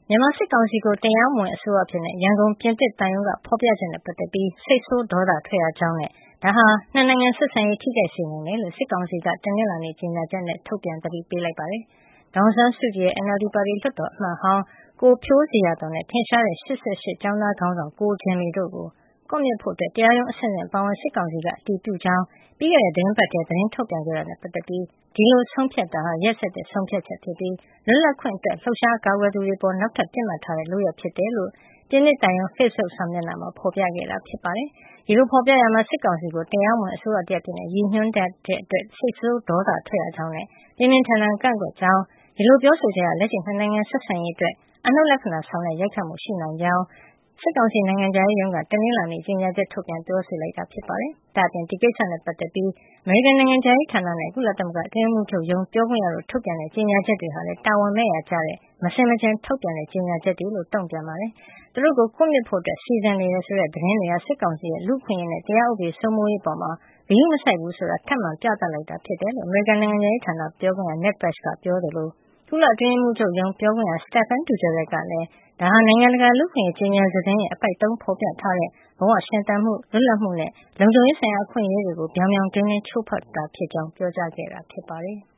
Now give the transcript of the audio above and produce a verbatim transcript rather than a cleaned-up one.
မြန်မာစစ်ကောင်စီကိုတရားမဝင်အစိုးရအဖြစ်ရန်ကုန်ပြင်သစ်သံရုံးကဖော်ပြချက်နဲ့ပတ်သက်ပြီးစိတ်ဆိုးဒေါသထွက်ရကြောင်းနဲ့ဒါဟာနှစ်နိုင်ငံဆက်ဆံရေးထိခိုက်စေနိုင်တယ်လို့စစ်ကောင်စီကတနင်္လာနေ့ကြေညာချက်နဲ့ထုတ်ပြန်သတိပေးလိုက်ပါတယ်။ဒေါ်အောင်ဆန်းစုကြည်ရဲ့ အင်န်အယ်လ်ဒီ ပါတီလွှတ်တော်အမတ်ဟောင်းကိုဖြိုးဇေယျာသော်နဲ့ထင်ရှားတဲ့၈၈ ကျောင်းသားခေါင်းဆောင်ကိုဂျင်မီတို့ကိုကွပ်မျက်ဖို့တရားရုံးအဆင့်ဆင့်အပါအဝင်စစ်ကောင်စီကအတည်ပြုကြောင်းပြီးခဲ့တဲ့သီတင်းပတ်ထဲသတင်းထုတ်ပြန်ခဲ့တာနဲ့ပတ်သက်ပြီးဒီလိုဆုံးဖြတ်တာဟာရက်စက်တဲ့ဆုံးဖြတ်ချက်ဖြစ်ပြီးလွတ်လပ်ခွင့်အတွက်လှုပ်ရှားကာကွယ်သူတွေပေါ်နောက်ထပ်ပစ်မှတ်ထားတဲ့လုပ်ရပ်ဖြစ်တယ်လို့ပြင်သစ်သံရုံး Facebook စာမျက်နှာမှာဖော်ပြခဲ့တာဖြစ်ပါတယ်။ဒီလိုဖော်ပြရာမှာစစ်ကောင်စီကိုတရားမဝင်အစိုးရတရပ်ဖြစ်နေရည်ညွှန်းတဲ့အတွက်စိတ်ဆိုးဒေါသထွက်ရကြောင်းနဲ့ပြင်းပြင်းထန်ထန်ကန့်ကွက်ကြောင်းဒီလိုပြောဆိုချက်ကလက်ရှိနှစ်နိုင်ငံဆက်ဆံရေးအတွက်အနှုတ်လက္ခဏာဆောင်တဲ့ရိုက်ခတ်မှုရှိနိုင်ကြောင်းစစ်ကောင်စီနိုင်ငံခြားရေးရုံးကတနင်္လာနေ့ကြေညာချက်ထုတ်ပြန်ပြောဆိုလိုက်တာဖြစ်ပါတယ်။ဒါ့အပြင်ဒီကိစ္စနဲ့ပတ်သက်ပြီးအမေရိကန်နိုင်ငံခြားရေးဌာနနဲ့ကုလသမဂ္ဂအတွင်းရေးမှူးချုပ်ရုံးပြောခွင့်ရတို့ထုတ်ပြန်တဲ့ကြေညာချက်တွေဟာလည်းတာဝန်မဲ့ရာကျတဲ့မဆင်မခြင်ထုတ်ပြန်တဲ့ကြေညာချက်တွေလို့တုံ့ပြန်ပါတယ်။သူတို့ကိုကွပ်မျက်ဖို့စီစဉ်နေတယ်ဆိုတဲ့သတင်းတွေဟာစစ်ကောင်စီရဲ့လူ့အခွင့်အရေးနဲ့တရားဥပဒေစိုးမိုးရေးအပေါ်ဂရုမစိုက်ဘူးဆိုတာထပ်မံပြသလိုက်တာဖြစ်တယ်လို့အမေရိကန်နိုင်ငံခြားရေးဌာနပြောခွင့်ရ Ned Price ကပြောသလိုကုလအတွင်းရေးမှူးချုပ်ရုံးပြောခွင့်ရ Stephane Dujarric ကလည်းဒါဟာနိုင်ငံတကာလူ့အခွင့်အရေးကြေညာစာတမ်းရဲ့အပိုဒ်သုံးဖော်ပြထားတဲ့ဘဝရှင်သန်မှုလွတ်လပ်မှုနဲ့လုံခြုံရေးဆိုင်ရာအခွင့်အရေးတွေကိုပြောင်ပြောင်တင်းတင်းချိုးဖောက်တာဖြစ်ကြောင်းပြောကြားခဲ့တာဖြစ်ပါတယ်။